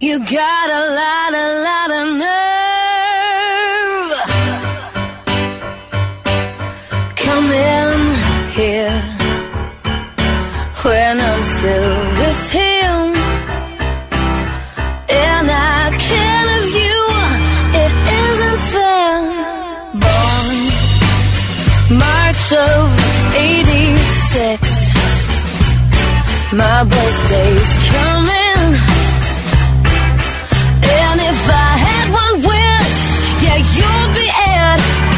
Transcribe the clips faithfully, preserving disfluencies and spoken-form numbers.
You got a lot, a lot of nerve. Come in here when I'm still with him, and I can't have you. It isn't fair. Born March of eighty-six, my birthday's coming, and if I had one wish, yeah, you'd be it.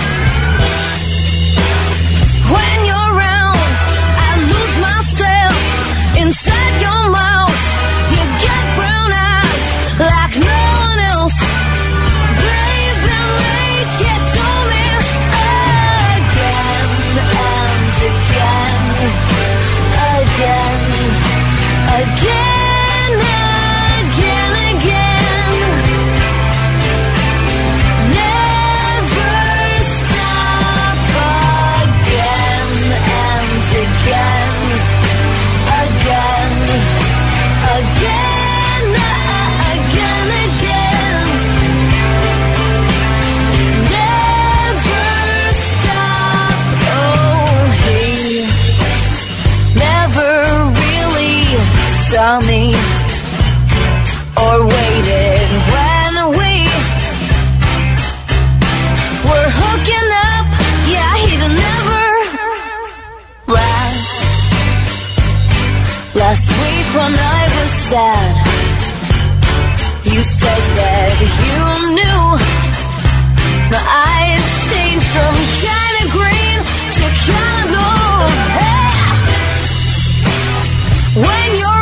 When you're around, I lose myself inside your mouth. You got brown eyes like no one else. Baby, make it to me again and again, again, again, again, again. Never stop again and again, again, again, again, again. Never stop. Oh, he never really saw me or waited when we were hooking up. Yeah, he'd never last. Last week when I was sad, you said that you knew. My eyes changed from kind of green to kind of blue. Hey! When you're